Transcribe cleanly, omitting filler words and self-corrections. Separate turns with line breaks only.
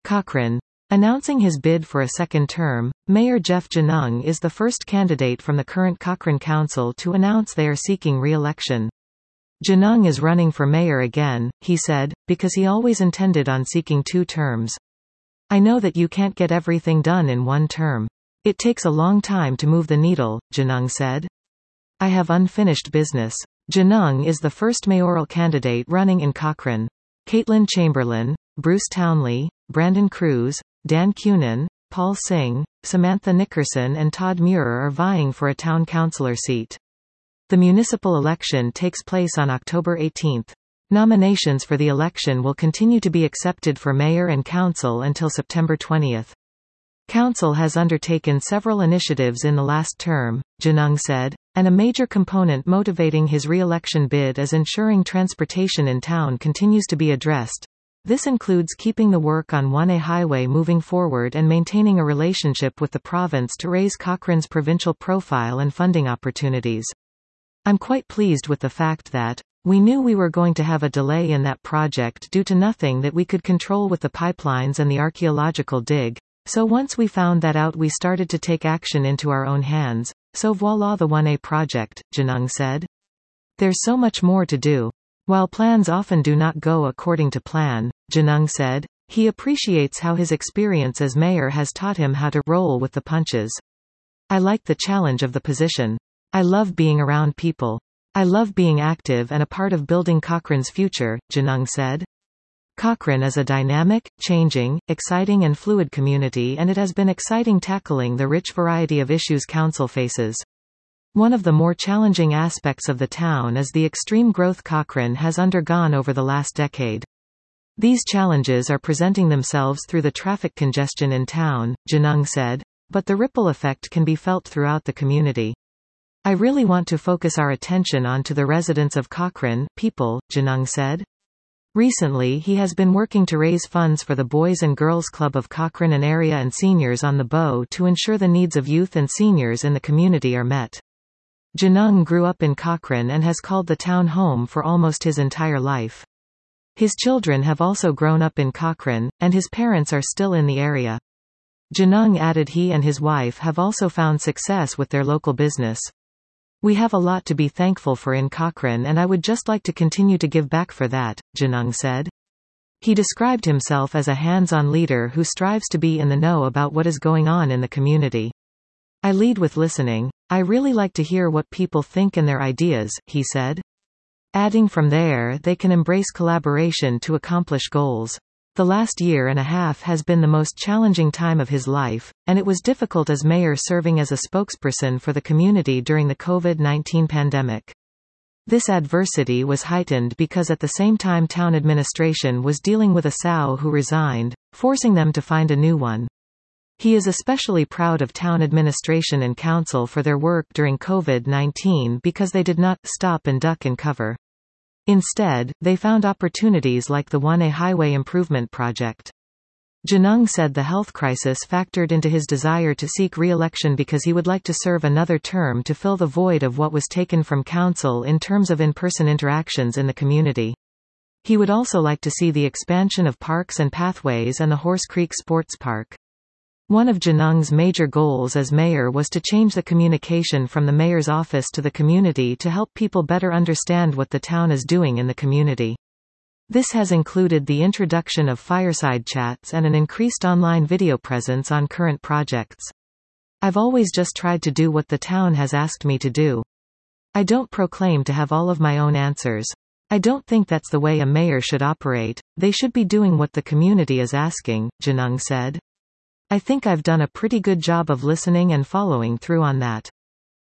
Cochrane. Announcing his bid for a second term, Mayor Jeff Genung is the first candidate from the current Cochrane Council to announce they are seeking re-election. Genung is running for mayor again, he said, because he always intended on seeking 2 terms. I know that you can't get everything done in 1 term. It takes a long time to move the needle, Genung said. I have unfinished business. Genung is the first mayoral candidate running in Cochrane. Caitlin Chamberlain, Bruce Townley, Brandon Cruz, Dan Cunin, Paul Singh, Samantha Nickerson and Todd Muir are vying for a town councillor seat. The municipal election takes place on October 18. Nominations for the election will continue to be accepted for mayor and council until September 20. Council has undertaken several initiatives in the last term, Genung said, and a major component motivating his re-election bid is ensuring transportation in town continues to be addressed. This includes keeping the work on 1A highway moving forward and maintaining a relationship with the province to raise Cochrane's provincial profile and funding opportunities. I'm quite pleased with the fact that we knew we were going to have a delay in that project due to nothing that we could control with the pipelines and the archaeological dig. So once we found that out, we started to take action into our own hands. So voila, the 1A project, Genung said. There's so much more to do. While plans often do not go according to plan, Genung said, he appreciates how his experience as mayor has taught him how to roll with the punches. I like the challenge of the position. I love being around people. I love being active and a part of building Cochrane's future, Genung said. Cochrane is a dynamic, changing, exciting and fluid community, and it has been exciting tackling the rich variety of issues council faces. One of the more challenging aspects of the town is the extreme growth Cochrane has undergone over the last decade. These challenges are presenting themselves through the traffic congestion in town, Genung said, but the ripple effect can be felt throughout the community. I really want to focus our attention onto the residents of Cochrane, people, Genung said. Recently he has been working to raise funds for the Boys and Girls Club of Cochrane and area and seniors on the Bow to ensure the needs of youth and seniors in the community are met. Genung grew up in Cochrane and has called the town home for almost his entire life. His children have also grown up in Cochrane, and his parents are still in the area. Genung added he and his wife have also found success with their local business. We have a lot to be thankful for in Cochrane, and I would just like to continue to give back for that, Genung said. He described himself as a hands-on leader who strives to be in the know about what is going on in the community. I lead with listening. I really like to hear what people think and their ideas, he said. Adding from there, they can embrace collaboration to accomplish goals. The last year and a half has been the most challenging time of his life, and it was difficult as mayor serving as a spokesperson for the community during the COVID-19 pandemic. This adversity was heightened because at the same time town administration was dealing with a SOW who resigned, forcing them to find a new one. He is especially proud of town administration and council for their work during COVID-19 because they did not stop and duck and cover. Instead, they found opportunities like the 1A highway improvement project. Genung said the health crisis factored into his desire to seek re-election because he would like to serve another term to fill the void of what was taken from council in terms of in-person interactions in the community. He would also like to see the expansion of parks and pathways and the Horse Creek Sports Park. One of Genung's major goals as mayor was to change the communication from the mayor's office to the community to help people better understand what the town is doing in the community. This has included the introduction of fireside chats and an increased online video presence on current projects. I've always just tried to do what the town has asked me to do. I don't proclaim to have all of my own answers. I don't think that's the way a mayor should operate. They should be doing what the community is asking, Genung said. I think I've done a pretty good job of listening and following through on that.